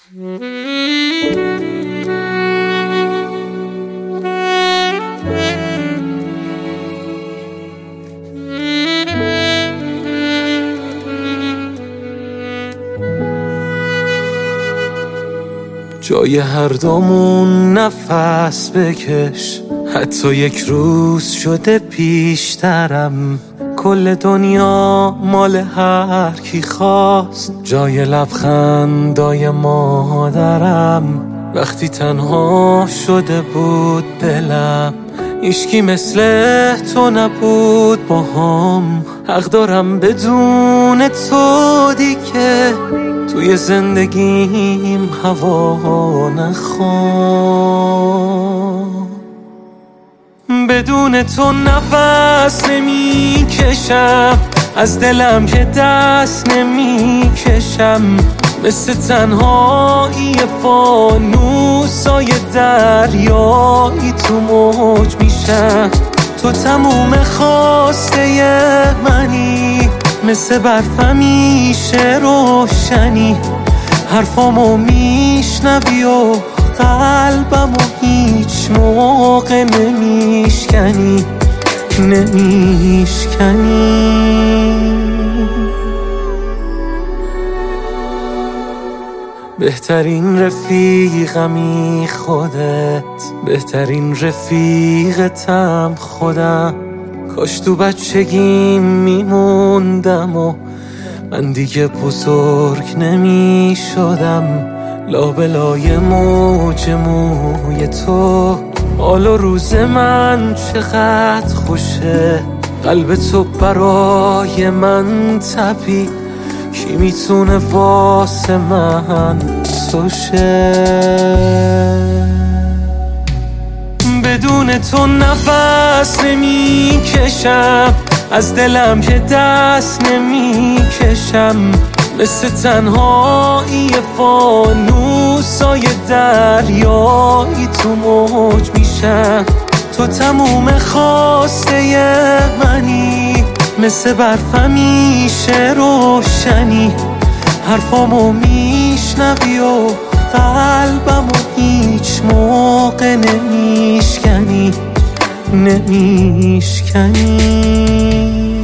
جای هر دومون نفس بکش، حتی یک روز شده پیشترم. کل دنیا مال هر کی خواست، جای لبخندای مادرم. وقتی تنها شده بود دلم، هیچکی مثل تو نبود باهام. حق دارم بدون تو دیگه توی زندگیم هوا نخوام. بدون تو نفس نمی کشم، از دلم که دست نمی کشم. مثل تنهایی فانوسای دریایی تو موج میشم. تو تموم خواسته منی، مثل برف همیشه روشنی. حرفامو میشنوی و قلبمو هیچ موقع نمیشکنی. بهترین رفیقمی خودت، بهترین رفیقتم خودم. کاش تو بچگیم میموندم و من دیگه بزرگ نمی شدم. لابلای موج موی تو، حال و روز من چقدر خوشه. قلب تو برای من تپید، کی میتونه واسه من سوشه. بدون تو نفس نمی کشم، از دلم که دست نمی کشم. مثل تنهایی فانوسای دریایی تو موج میشم. تو تموم خواسته منی، مثل برف همیشه روشنی. حرفامو میشنوی و قلبمو هیچ موقع نمیشکنی.